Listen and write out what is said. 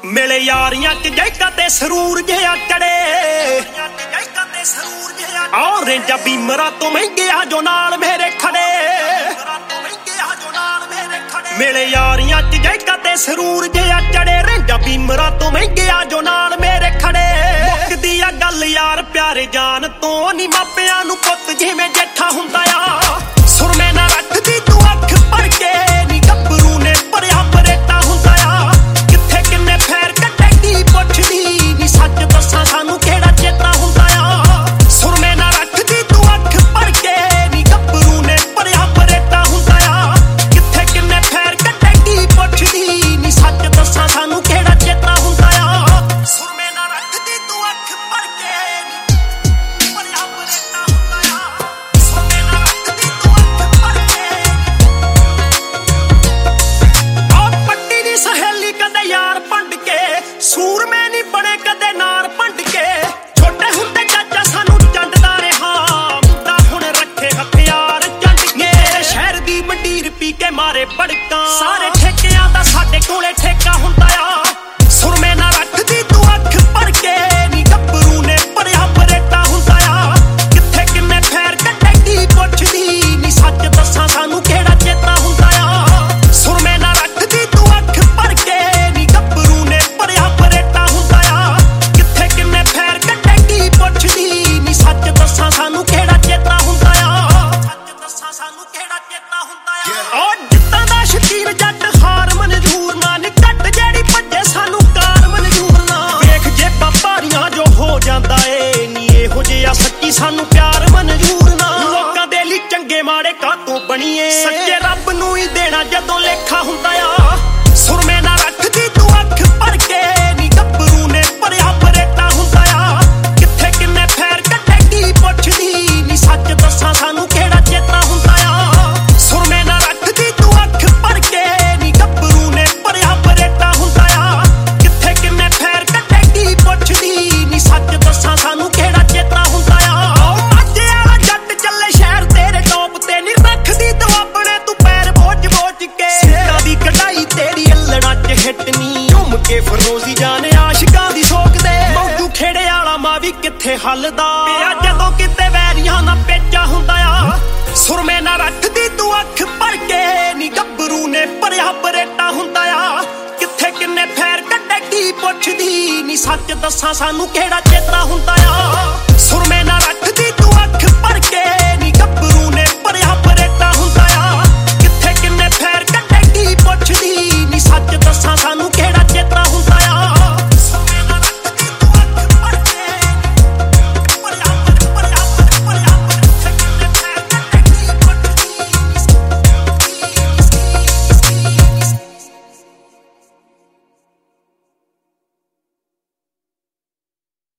ਮਿਲੇ ਯਾਰੀਆਂ ਚ ਜੈਕਾ ਤੇ ਸਰੂਰ ਜਿਹਾ ਚੜੇ ਔਰੇਂਜ ਬੀਮਰਾਂ ਤੋਂ ਮਹਿੰਗਿਆ ਜੋ ਨਾਲ ਮੇਰੇ ਖੜੇ ਮਿਲੇ ਯਾਰੀਆਂ ਚ ਜੈਕਾ ਤੇ ਸਰੂਰ ਜਿਹਾ ਚੜੇ ਰੇਂਜਾ ਬੀਮਰਾਂ ਤੋਂ ਮਹਿੰਗਿਆ ਜੋ ਨਾਲ ਮੇਰੇ ਖੜੇ ਮੁੱਕਦੀ ਆ ਗੱਲ ਯਾਰ ਪਿਆਰੇ ਜਾਨ ਤੋਂ ਨੀ ਮਾਪਿਆਂ ਨੂੰ ਪੁੱਤ ਜਿਵੇਂ ਜੇਠਾ ਹੁੰਦਾ ਆ ਸੁਰਮੇ ਨਾ ਰੱਖਦੀ ਤੂੰ ਅੱਖ ਭਰ ਕੇ ਨੀ ਗੱਭਰੂ ਨੇ ਭਰਿਆ ਬਰੇਟਾ ਹੁੰਦਾ ਆ ਕਿੱਥੇ ਕਿੰਨੇ ਫੇਰ ਕੱਢੇਗੀ ਪੁੱਛਦੀ ਨੀ ਸੱਚ ਦੱਸਾਂ ਸਾਨੂੰ ਕਿਹੜਾ ਚੇਤਾ ਹੁੰਦਾ ਆ ਸੁਰਮੇ ਨਾ ਰੱਖਦੀ ਤੂੰ ਅੱਖ ਭਰ ਕੇ ਨੀ ਗੱਭਰੂ ਨੇ ਭਰਿਆ ਬਰੇਟਾ ਹੁੰਦਾ ਆ ਕਿੱਥੇ ਕਿੰਨੇ ਫੇਰ ਕੱਢੇਗੀ ਪੁੱਛਦੀ ਨੀ ਸੱਚ ਦੱਸਾਂ ਸਾਨੂੰ ਕਿਹੜਾ ਚੇਤਾ ਹੁੰਦਾ ਆ ਸੁਰਮੇ ਨਾ ਰੱਖਦੀ ਤੂੰ ਅੱਖ ਭਰ ਕੇ ਨੀ ਭਰਿਆ ਬਰੇਟਾ ਹੁੰਦਾ ਆ ਸੁਰਮੇ ਨਾ ਰੱਖਦੀ ਤੂੰ ਅੱਖ ਭਰ ਕੇ ਆ ਪੱਟੀ ਦੀ ਸਹੇਲੀ ਕਦੇ ਯਾਰ ਭੰਡ ਕੇ ਸੂਰਮੇ ਨਹੀਂ ਬਣੇ ਕਦੇ ਨਾਰ ਭੰਡ ਕੇ ਛੋਟੇ ਹੁੰਦੇ ਚਾਚਾ ਸਾਨੂੰ ਚੰਡਦਾ ਰਿਹਾ ਮੁੰਡਾ ਹੁਣ ਰੱਖੇ ਹਥਿਆਰ ਚੰਡ ਕੇ ਸ਼ਹਿਰ ਦੀ ਮੰਡੀਰ ਪੀ ਕੇ ਮਾਰੇ ਬੜਕਾਂ ਸਾਰੇ ਠੇਕਿਆਂ ਦਾ ਸਾਡੇ ਕੋਲੇ ਠੇਕਾ ਹੁੰਦਾ ਆ ਸੁਰਮੇ ਨਾ ਰੱਖਦੀ ਤੂੰ ਅੱਖ ਭਰ ਕੇ ਨੀ ਗੱਭਰੂ ਨੇ ਭਰਿਆ ਬਰੇਟਾ ਹੁੰਦਾ ਆ ਕਿੱਥੇ ਕਿੰਨੇ ਫੇਰ ਕੱਢੇਗੀ ਪੁੱਛਦੀ ਨੀ ਸੱਚ ਦੱਸਾਂ ਸਾਨੂੰ ਕਿਹੜਾ ਚੇਤਾ ਹੁੰਦਾ ਆ ਸੁਰਮੇ ਨਾ ਰੱਖਦੀ ਤੂੰ ਅੱਖ ਭਰ ਕੇ ਨੀ ਗੱਭਰੂ ਨੇ ਭਰਿਆ ਬਰੇਟਾ ਹੁੰਦਾ ਆ ਕਿੱਥੇ ਕਿੰਨੇ ਫੇਰ ਕੱਢੇਗੀ ਪੁੱਛਦੀ ਨੀ ਸੱਚ ਦੱਸਾਂ ਸਾਨੂੰ ਕਿਹੜਾ ਚੇਤਾ ਹੁੰਦਾ ਆ ਸੱਚ ਦੱਸਾਂ ਸਾਨੂੰ ਕਿਹੜਾ ਚੇਤਾ ਹੁੰਦਾ ਆ ਓ ਜਿੱਤਾਂ ਦਾ ਸ਼ਕੀਰ ਜੱਟ ਹਾਰ ਮਨਜ਼ੂਰ ਨਾ ਨੀ ਕੱਟ ਜਿਹੜੀ ਭੱਜੇ ਸਾਨੂੰ ਕਾਰ ਮਨਜ਼ੂਰ ਨਾ ਵੇਖ ਜੇ ਬਾਪਾਰੀਆਂ ਜੋ ਹੋ ਜਾਂਦਾ ਏ ਨੀ ਇਹੋ ਜਿਹਾ ਸੱਚੀ ਸਾਨੂੰ ਪਿਆਰ ਮਨਜ਼ੂਰ ਨਾ ਲੋਕਾਂ ਦੇ ਲਈ ਚੰਗੇ ਮਾੜੇ ਕਾਤੋਂ ਬਣੀਏ ਸੱਚੇ ਰੱਬ ਨੂੰ ਹੀ ਦੇਣਾ ਜਦੋਂ ਲੇਖਾ ਹੁੰਦਾ ਆ ਸੁਰਮੇ ਨਾ ਰੱਖਦੀ ਤੂੰ ਅੱਖ ਭਰ ਕੇ ਨੀ ਗੱਭਰੂ ਨੇ ਭਰਿਆ ਬਰੇਟਾ ਹੁੰਦਾ ਆ ਕਿੱਥੇ ਕਿੰਨੇ ਫੇਰ ਕੱਢੇਗੀ ਪੁੱਛਦੀ ਨੀ ਸੱਚ ਦੱਸਾਂ ਸਾਨੂੰ ਕਿਹੜਾ ਚੇਤਾ ਹੁੰਦਾ ਆ ਸੁਰਮੇ ਨਾ ਰੱਖਦੀ ਤੂੰ ਅੱਖ ਭਰ ਕੇ ਨੀ ਗੱਭਰੂ ਨੇ ਭਰਿਆ ਬਰੇਟਾ ਹੁੰਦਾ ਆ ਕਿੱਥੇ ਕਿੰਨੇ ਫੇਰ ਕੱਢੇਗੀ ਪੁੱਛਦੀ ਨੀ ਸੱਚ ਦੱਸਾਂ ਸਾਨੂੰ ਕਿਹੜਾ ਚੇਤਾ ਹੁੰਦਾ ਆ ਮਾਝੇ ਵਾਲਾ ਜੱਟ ਚੱਲੇ ਸ਼ਹਿਰ ਤੇਰੇ ਟੌਪ ਤੇ ਨੀ ਰੱਖਦੀ ਦਵਾਬਣੇ ਤੂੰ ਪੈਰ ਬੋਝ ਬੋਝ ਕੇ ਸਿੱਕਾ ਦੀ ਕਢਾਈ ਤੇਰੀ ਅਲੜਾਂ ਚ ਹਿੱਟਨੀ ਝੁੰਮ ਕੇ ਫਰੋਜ਼ੀ ਜਾਨ ਆਸ਼ਿਕਾਂ ਦੀ ਸੋਕ ਦੇ ਮੌਜੂ ਖੇੜੇ ਵਾਲਾ ਮਾਂ ਵੀ ਕਿੱਥੇ ਹੱਲਦਾ ਪਿਆ ਜਦੋਂ ਕਿਤੇ ਵੈਰੀਆਂ ਨਾ ਪੇਚਾ ਹੁੰਦਾ ਆ ਸੁਰਮੇ ਨਾ ਰੱਖਦੀ ਤੂੰ ਅੱਖ ਭਰ ਕੇ ਨੀ ਗੱਭਰੂ ਨੇ ਭਰਿਆ ਬਰੇਟਾ ਹੁੰਦਾ ਆ ਕਿੱਥੇ ਕਿੰਨੇ ਫੇਰ ਕੱਢੇਗੀ ਪੁੱਛਦੀ ਨੀ ਸੱਚ ਦੱਸਾਂ ਸਾਨੂੰ ਕਿਹੜਾ ਚੇਤਾ ਹੁੰਦਾ ਆ ਸੁਰਮੇ ਨਾ ਰੱਖਦੀ ਤੂੰ ਅੱਖ ਭਰ ਕੇ